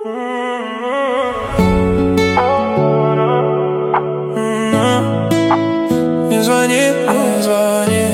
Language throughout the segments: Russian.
Не звони, не звони.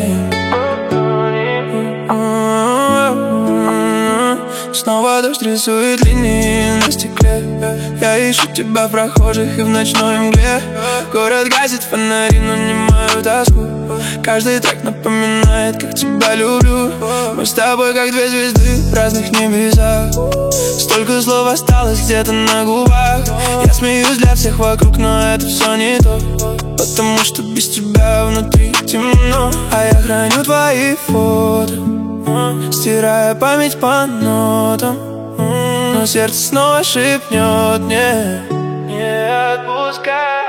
Снова дождь рисует линии на стекле. Я ищу тебя в прохожих и в ночной мгле. Город гасит фонари, но не мою тоску. Каждый трек напоминает, как тебя люблю. Мы с тобой как две звезды в разных небесах. Столько слов осталось где-то на губах. Я смеюсь для всех вокруг, но это все не то. Потому что без тебя внутри темно. А я храню твои фото, стирая память по нотам. Но сердце снова шепнет: не отпускай.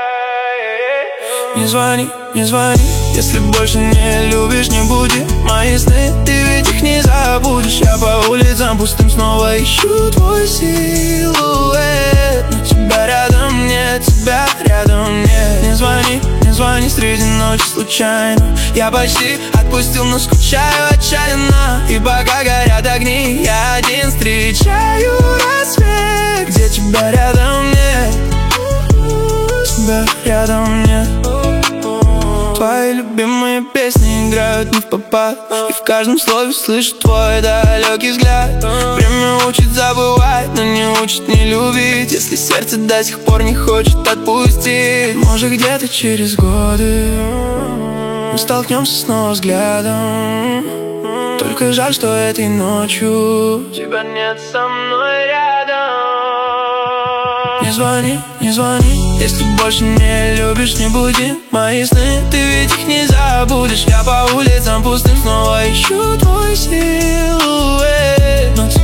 Не звони, не звони, если больше не любишь, не буди мои сны, ты ведь их не забудешь. Я по улицам пустым снова ищу твой силуэт, но тебя рядом нет, тебя рядом нет. Не звони, не звони среди ночи случайно. Я почти отпустил, но скучаю отчаянно. И пока горят огни, я один встречаю рассвет, где тебя рядом нет, тебя рядом нет. Твои любимые песни играют не впопад, и в каждом слове слышу твой далекий взгляд. Время учит забывать, но не учит не любить. Если сердце до сих пор не хочет отпустить, может где-то через годы мы столкнемся снова взглядом. Только жаль, что этой ночью тебя нет со мной рядом. Не звони, не звони, если больше не любишь, не буди мои сны, ты ведь их не забудешь. Я по улицам пустым снова ищу твой силуэт, но